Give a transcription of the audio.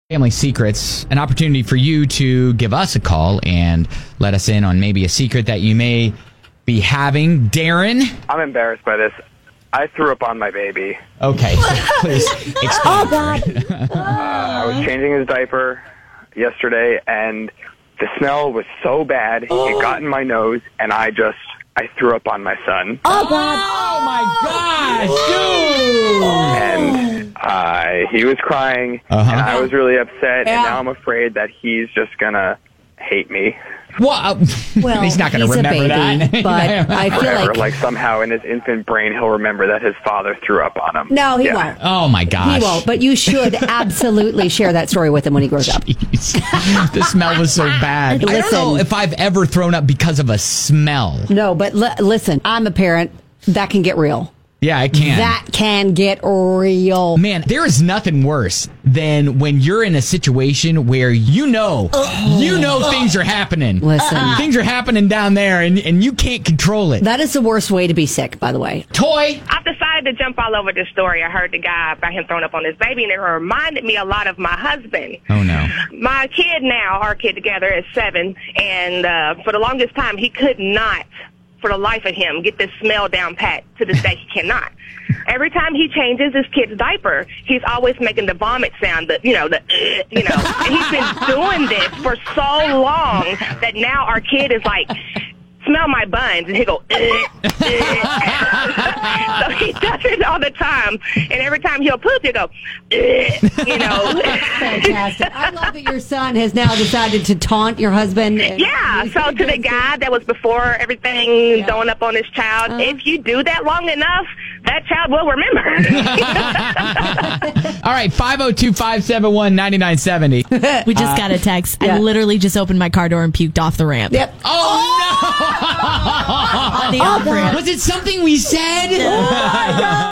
Family Secrets, an opportunity for you to give us a call and let us in on maybe a secret that you may be having. Darren? I'm embarrassed by this. I threw up on my baby. Okay, please explain. Oh, God. I was changing his diaper yesterday, and the smell was so bad, it got in my nose, and I threw up on my son. Oh, God. Oh, my gosh, dude! And he was crying, Uh-huh. and I was really upset, Yeah. and now I'm afraid that he's just going to hate me. Well, he's not going to remember a baby, that. But I feel Forever. like... Like somehow in his infant brain, he'll remember that his father threw up on him. No, he Yeah. won't. Oh, my gosh. He won't, but you should absolutely share that story with him when he grows up. Jeez. The smell was so bad. I don't Listen. know if I've ever thrown up because of a smell. No, but listen, I'm a parent. That can get real. Yeah, I can. That can get real. Man, there is nothing worse than when you're in a situation where you know things are happening. Listen. Things are happening down there and you can't control it. That is the worst way to be sick, by the way. Toy? I've decided to jump all over this story. I heard the guy about him throwing up on his baby, and it reminded me a lot of my husband. Oh, no. My kid now, our kid together, is 7, and for the longest time, he could not, for the life of him, get this smell down pat. To this day, he cannot. Every time he changes his kid's diaper, he's always making the vomit sound, and he's been doing this for so long that now our kid is like, smell my buns, and he go, So he does it all the time, and every time he'll poop, he'll go, Fantastic. I love that your son has now decided to taunt your husband. Yeah, so to the guy that was before everything throwing up on his child, if you do that long enough, that child will remember. All right, 502-571-9970. We just got a text. yeah. I literally just opened my car door and puked off the ramp. Yep. Oh, On the off ramp. no! Was it something we said?